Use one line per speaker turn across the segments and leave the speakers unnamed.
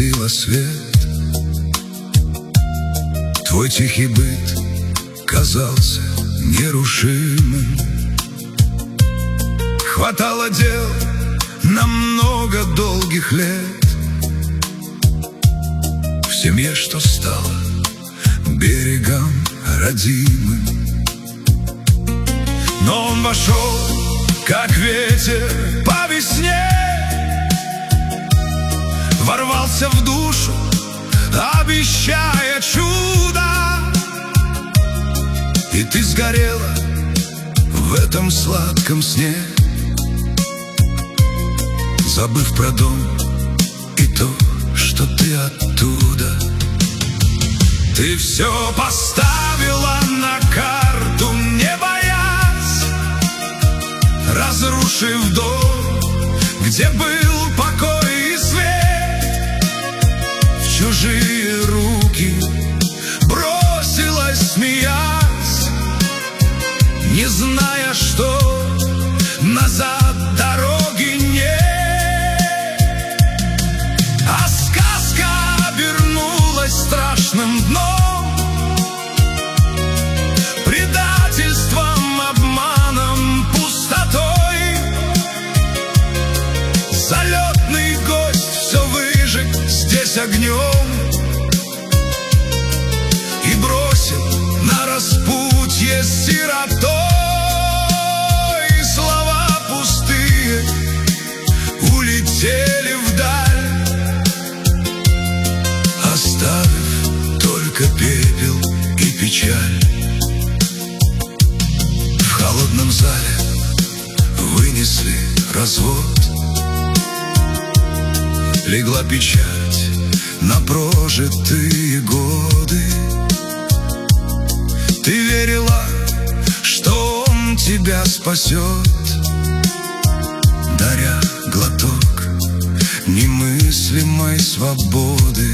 гасила свет. Твой тихий быт казался нерушимым. Хватало дел на много долгих лет. В семье, что стало берегом родимым. Но он вошел, как ветер по весне, ворвался в душу, обещая чудо. И ты сгорела в этом сладком сне, забыв про дом и то, что ты оттуда. Ты все поставила на карту, не боясь, разрушив дом, где был покой и свет. В чужие руки бросилась, смеясь, не зная, что назад дороги нет. А сказка обернулась страшным дном, предательством, обманом, пустотой. Залетный гость все выжег здесь огнем и бросил на распутье сиротой. Слова пустые улетели вдаль, оставив только пепел и печаль. В холодном зале вынесли развод, легла печать на прожитые годы. Ты верила, что он тебя спасет, даря глоток немыслимой свободы.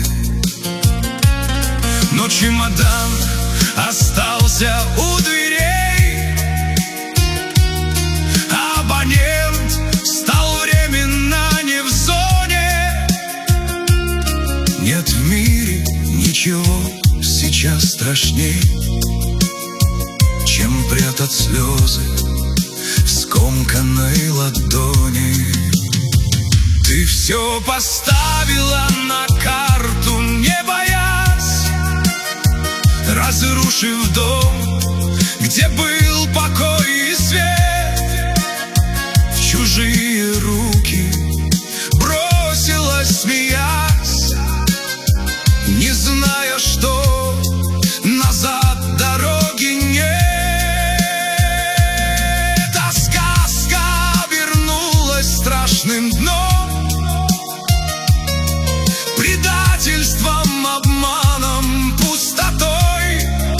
Но чемодан остался у дверей, а абонент стал временно не в зоне. Нет в мире ничего сейчас страшней, чем прятать слезы в скомканной ладони. Ты все поставила на карту, не боясь, разрушив дом, где был покой и свет. В чужие руки бросилась, смеясь, не зная, что назад дороги нет. А сказка обернулась страшным дном, предательством, обманом, пустотой.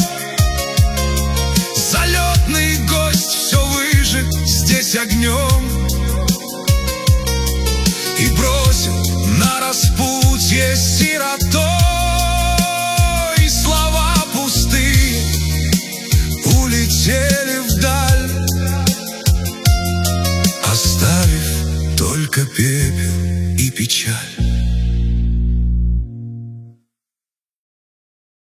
Залетный гость все выжег здесь огнем и бросил на распутье сиротой. Слова пустые улетели вдаль, оставив только пепел и печаль.